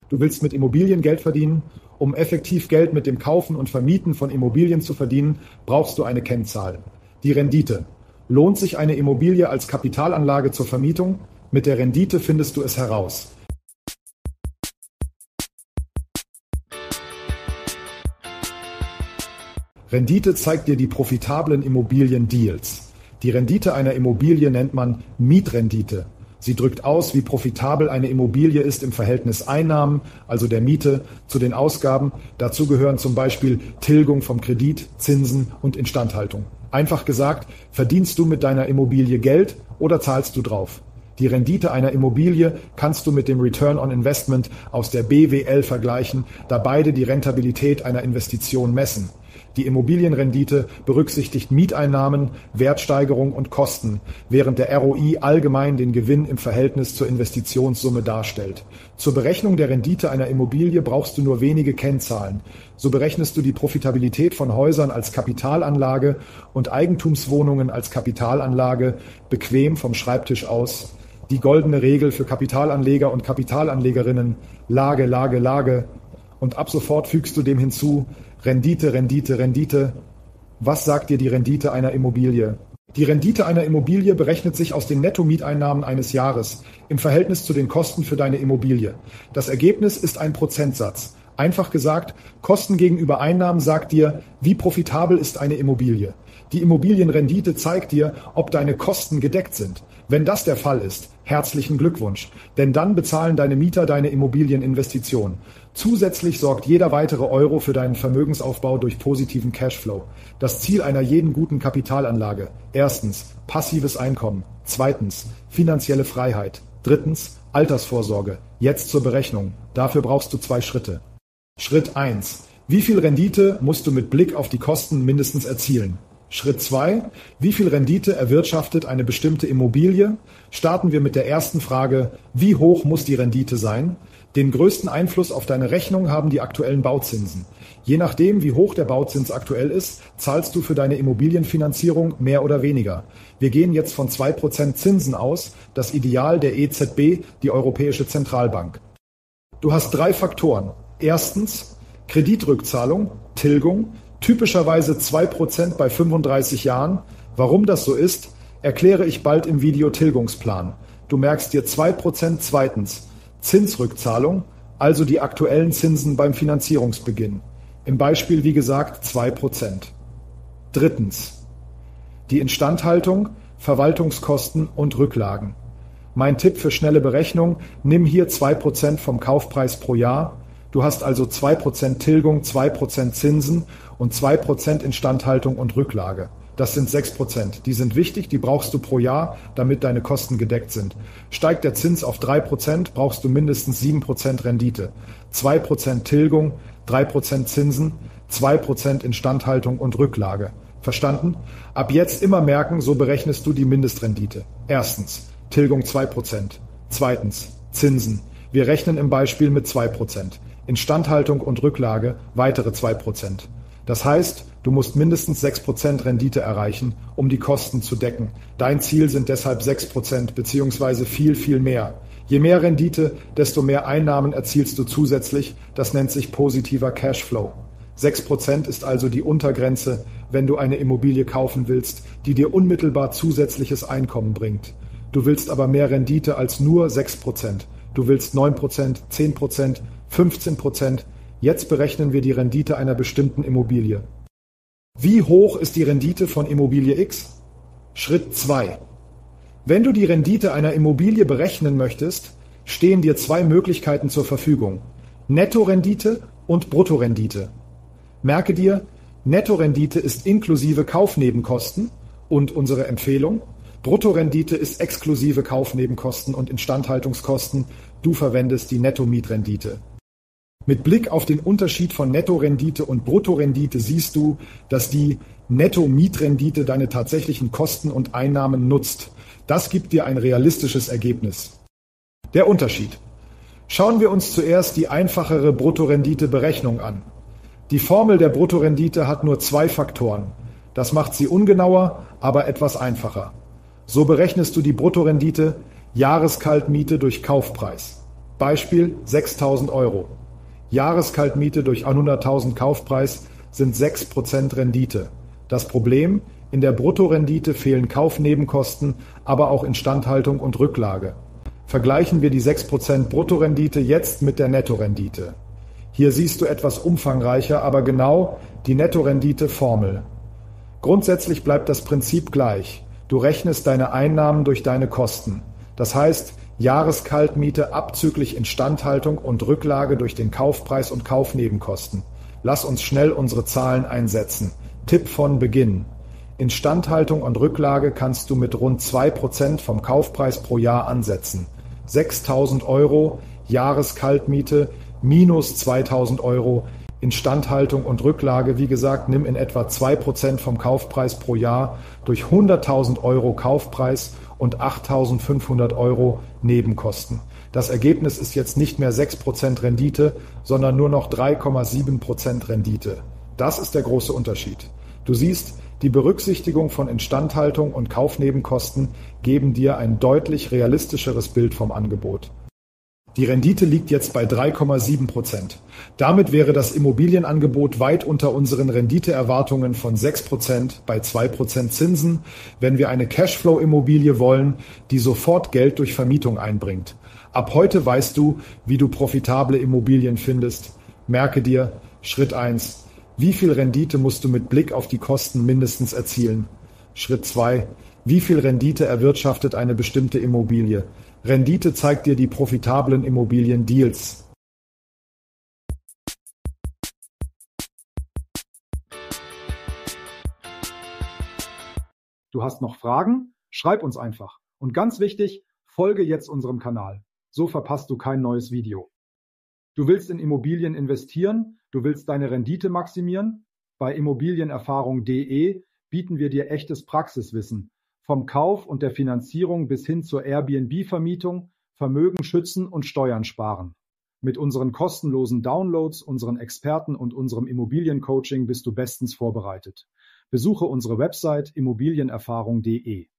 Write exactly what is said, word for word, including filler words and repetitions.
Du willst mit Immobilien Geld verdienen. Um effektiv Geld mit dem Kaufen und Vermieten von Immobilien zu verdienen, brauchst du eine Kennzahl. Die Rendite. Lohnt sich eine Immobilie als Kapitalanlage zur Vermietung? Mit der Rendite findest du es heraus. Rendite zeigt dir die profitablen Immobilien-Deals. Die Rendite einer Immobilie nennt man Mietrendite. Sie drückt aus, wie profitabel eine Immobilie ist im Verhältnis Einnahmen, also der Miete, zu den Ausgaben. Dazu gehören zum Beispiel Tilgung vom Kredit, Zinsen und Instandhaltung. Einfach gesagt, verdienst du mit deiner Immobilie Geld oder zahlst du drauf? Die Rendite einer Immobilie kannst du mit dem Return on Investment aus der B W L vergleichen, da beide die Rentabilität einer Investition messen. Die Immobilienrendite berücksichtigt Mieteinnahmen, Wertsteigerung und Kosten, während der R O I allgemein den Gewinn im Verhältnis zur Investitionssumme darstellt. Zur Berechnung der Rendite einer Immobilie brauchst du nur wenige Kennzahlen. So berechnest du die Profitabilität von Häusern als Kapitalanlage und Eigentumswohnungen als Kapitalanlage bequem vom Schreibtisch aus. Die goldene Regel für Kapitalanleger und Kapitalanlegerinnen: Lage, Lage, Lage. Und ab sofort fügst du dem hinzu: Rendite, Rendite, Rendite. Was sagt dir die Rendite einer Immobilie? Die Rendite einer Immobilie berechnet sich aus den Nettomieteinnahmen eines Jahres im Verhältnis zu den Kosten für deine Immobilie. Das Ergebnis ist ein Prozentsatz. Einfach gesagt, Kosten gegenüber Einnahmen sagt dir, wie profitabel ist eine Immobilie. Die Immobilienrendite zeigt dir, ob deine Kosten gedeckt sind. Wenn das der Fall ist, herzlichen Glückwunsch, denn dann bezahlen deine Mieter deine Immobilieninvestition. Zusätzlich sorgt jeder weitere Euro für deinen Vermögensaufbau durch positiven Cashflow. Das Ziel einer jeden guten Kapitalanlage: Erstens, passives Einkommen. Zweitens, finanzielle Freiheit. Drittens, Altersvorsorge. Jetzt zur Berechnung. Dafür brauchst du zwei Schritte. Schritt eins. Wie viel Rendite musst du mit Blick auf die Kosten mindestens erzielen? Schritt zwei. Wie viel Rendite erwirtschaftet eine bestimmte Immobilie? Starten wir mit der ersten Frage: Wie hoch muss die Rendite sein? Den größten Einfluss auf deine Rechnung haben die aktuellen Bauzinsen. Je nachdem, wie hoch der Bauzins aktuell ist, zahlst du für deine Immobilienfinanzierung mehr oder weniger. Wir gehen jetzt von zwei Prozent Zinsen aus, das Ideal der E Z B, die Europäische Zentralbank. Du hast drei Faktoren. Erstens, Kreditrückzahlung, Tilgung, typischerweise zwei Prozent bei fünfunddreißig Jahren. Warum das so ist, erkläre ich bald im Video Tilgungsplan. Du merkst dir zwei Prozent. Zweitens, Zinsrückzahlung, also die aktuellen Zinsen beim Finanzierungsbeginn. Im Beispiel, wie gesagt, zwei Prozent. Drittens, die Instandhaltung, Verwaltungskosten und Rücklagen. Mein Tipp für schnelle Berechnung: Nimm hier zwei Prozent vom Kaufpreis pro Jahr. Du hast also zwei Prozent Tilgung, zwei Prozent Zinsen und zwei Prozent Instandhaltung und Rücklage. Das sind sechs Prozent. Die sind wichtig, die brauchst du pro Jahr, damit deine Kosten gedeckt sind. Steigt der Zins auf drei Prozent, brauchst du mindestens sieben Prozent Rendite. zwei Prozent Tilgung, drei Prozent Zinsen, zwei Prozent Instandhaltung und Rücklage. Verstanden? Ab jetzt immer merken, so berechnest du die Mindestrendite. Erstens, Tilgung zwei Prozent. Zweitens, Zinsen. Wir rechnen im Beispiel mit zwei Prozent. Instandhaltung und Rücklage weitere zwei Prozent. Das heißt, du musst mindestens sechs Prozent Rendite erreichen, um die Kosten zu decken. Dein Ziel sind deshalb sechs Prozent bzw. viel, viel mehr. Je mehr Rendite, desto mehr Einnahmen erzielst du zusätzlich. Das nennt sich positiver Cashflow. sechs Prozent ist also die Untergrenze, wenn du eine Immobilie kaufen willst, die dir unmittelbar zusätzliches Einkommen bringt. Du willst aber mehr Rendite als nur sechs Prozent. Du willst neun Prozent, zehn Prozent, fünfzehn Prozent. Jetzt berechnen wir die Rendite einer bestimmten Immobilie. Wie hoch ist die Rendite von Immobilie X? Schritt zwei. Wenn du die Rendite einer Immobilie berechnen möchtest, stehen dir zwei Möglichkeiten zur Verfügung: Nettorendite und Bruttorendite. Merke dir, Nettorendite ist inklusive Kaufnebenkosten und unsere Empfehlung: Bruttorendite ist exklusive Kaufnebenkosten und Instandhaltungskosten. Du verwendest die Nettomietrendite. Mit Blick auf den Unterschied von Nettorendite und Bruttorendite siehst du, dass die Nettomietrendite deine tatsächlichen Kosten und Einnahmen nutzt. Das gibt dir ein realistisches Ergebnis. Der Unterschied. Schauen wir uns zuerst die einfachere Bruttorendite-Berechnung an. Die Formel der Bruttorendite hat nur zwei Faktoren. Das macht sie ungenauer, aber etwas einfacher. So berechnest du die Bruttorendite: Jahreskaltmiete durch Kaufpreis. Beispiel sechstausend Euro. Jahreskaltmiete durch hunderttausend Kaufpreis sind sechs Prozent Rendite. Das Problem: in der Bruttorendite fehlen Kaufnebenkosten, aber auch Instandhaltung und Rücklage. Vergleichen wir die sechs Prozent Bruttorendite jetzt mit der Nettorendite. Hier siehst du etwas umfangreicher, aber genau die Nettorendite-Formel. Grundsätzlich bleibt das Prinzip gleich. Du rechnest deine Einnahmen durch deine Kosten. Das heißt, Jahreskaltmiete abzüglich Instandhaltung und Rücklage durch den Kaufpreis und Kaufnebenkosten. Lass uns schnell unsere Zahlen einsetzen. Tipp von Beginn: Instandhaltung und Rücklage kannst du mit rund zwei Prozent vom Kaufpreis pro Jahr ansetzen. sechstausend Euro Jahreskaltmiete minus zweitausend Euro. Instandhaltung und Rücklage, wie gesagt, nimm in etwa zwei Prozent vom Kaufpreis pro Jahr durch hunderttausend Euro Kaufpreis und achttausendfünfhundert Euro Nebenkosten. Das Ergebnis ist jetzt nicht mehr sechs Prozent Rendite, sondern nur noch drei Komma sieben Prozent Rendite. Das ist der große Unterschied. Du siehst, die Berücksichtigung von Instandhaltung und Kaufnebenkosten geben dir ein deutlich realistischeres Bild vom Angebot. Die Rendite liegt jetzt bei drei Komma sieben Prozent. Damit wäre das Immobilienangebot weit unter unseren Renditeerwartungen von sechs Prozent bei zwei Prozent Zinsen, wenn wir eine Cashflow-Immobilie wollen, die sofort Geld durch Vermietung einbringt. Ab heute weißt du, wie du profitable Immobilien findest. Merke dir: Schritt eins. Wie viel Rendite musst du mit Blick auf die Kosten mindestens erzielen? Schritt zwei. Wie viel Rendite erwirtschaftet eine bestimmte Immobilie? Rendite zeigt dir die profitablen Immobilien-Deals. Du hast noch Fragen? Schreib uns einfach. Und ganz wichtig, folge jetzt unserem Kanal. So verpasst du kein neues Video. Du willst in Immobilien investieren? Du willst deine Rendite maximieren? Bei Immobilienerfahrung punkt de bieten wir dir echtes Praxiswissen. Vom Kauf und der Finanzierung bis hin zur Airbnb-Vermietung, Vermögen schützen und Steuern sparen. Mit unseren kostenlosen Downloads, unseren Experten und unserem Immobiliencoaching bist du bestens vorbereitet. Besuche unsere Website immobilienerfahrung punkt de.